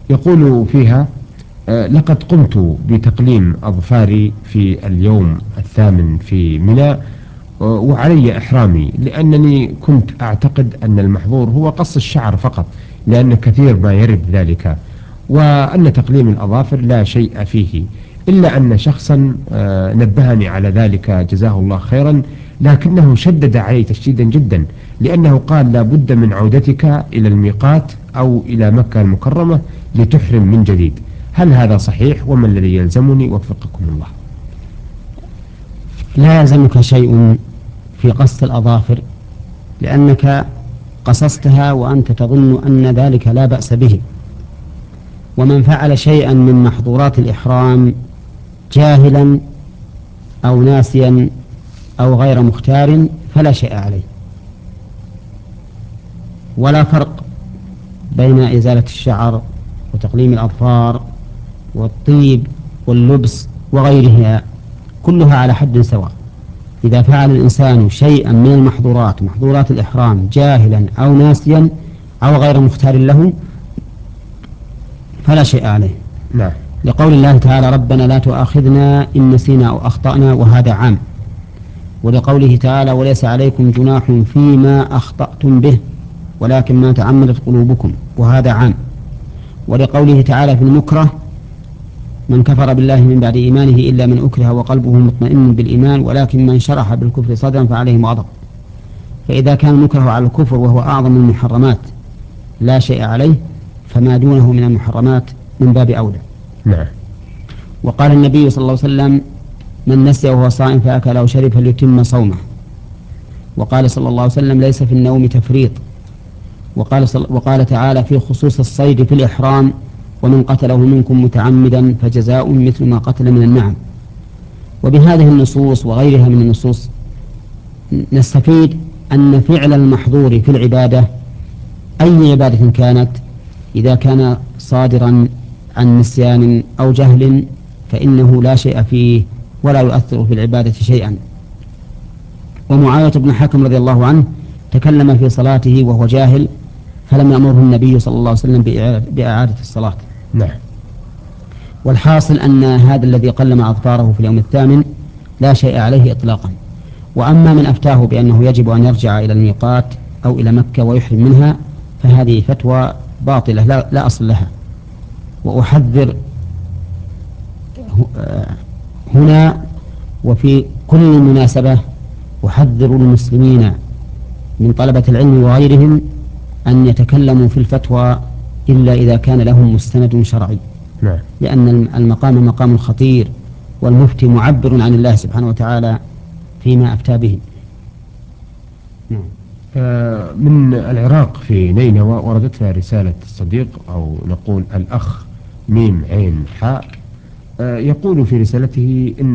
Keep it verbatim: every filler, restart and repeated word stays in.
يقول فيها: آه، لقد قمت بتقليم أظفاري في اليوم الثامن في منى، آه، وعلي إحرامي، لأنني كنت أعتقد أن المحظور هو قص الشعر فقط، لأن كثير ما يرد ذلك، وأن تقليم الأظافر لا شيء فيه، إلا أن شخصا آه، نبهني على ذلك جزاه الله خيرا، لكنه شدد علي تشديدا جدا، لأنه قال: لا بد من عودتك إلى الميقات أو إلى مكة المكرمة لتحرم من جديد. هل هذا صحيح؟ وما الذي يلزمني؟ وفقكم الله. لا يلزمك شيء في قص الأظافر، لأنك قصصتها وأنت تظن أن ذلك لا بأس به. ومن فعل شيئا من محظورات الإحرام جاهلا أو ناسيا أو غير مختار فلا شيء عليه. ولا فرق بين إزالة الشعر وتقليم الأظفار والطيب واللبس وغيرها، كلها على حد سواء. إذا فعل الإنسان شيئا من المحظورات محظورات الإحرام جاهلا أو ناسيا أو غير مختار له فلا شيء عليه. نعم. لقول الله تعالى: ربنا لا تؤاخذنا إن نسينا أو أخطأنا، وهذا عام. ولقوله تعالى: وليس عليكم جناح فيما أخطأتم به ولكن ما تعمدت قلوبكم، وهذا عام. ولقوله تعالى في المكره: من كفر بالله من بعد إيمانه إلا من أكره وقلبه مطمئن بالإيمان ولكن من شرح بالكفر صدرا فعليهم غضب. فإذا كان المكره على الكفر وهو أعظم المحرمات لا شيء عليه، فما دونه من المحرمات من باب أولى. نعم. وقال النبي صلى الله عليه وسلم: من نسي وهو صائم فأكل أو شرب فليتم صومه. وقال صلى الله عليه وسلم: ليس في النوم تفريط. وقال, وقال تعالى في خصوص الصيد في الإحرام: ومن قتله منكم متعمدا فجزاء مثل ما قتل من النعم. وبهذه النصوص وغيرها من النصوص نستفيد أن فعل المحظور في العبادة أي عبادة كانت إذا كان صادرا عن نسيان أو جهل فإنه لا شيء فيه ولا يؤثر في العبادة شيئا. ومعاوية بن حكم رضي الله عنه تكلم في صلاته وهو جاهل فلم يأمره النبي صلى الله عليه وسلم بإعادة الصلاة. نعم. والحاصل أن هذا الذي قلم أظفاره في اليوم الثامن لا شيء عليه إطلاقا. وأما من أفتاه بأنه يجب أن يرجع إلى الميقات أو إلى مكة ويحرم منها فهذه فتوى باطلة لا, لا أصل لها. وأحذر هنا وفي كل مناسبة أحذر المسلمين من طلبة العلم وغيرهم أن يتكلموا في الفتوى إلا إذا كان لهم مستند شرعي. نعم. لأن المقام مقام خطير، والمفتي معبر عن الله سبحانه وتعالى فيما أفتى به. نعم. آه من العراق في نينوى وردتنا رسالة الصديق أو نقول الأخ ميم عين حاء، آه يقول في رسالته: إن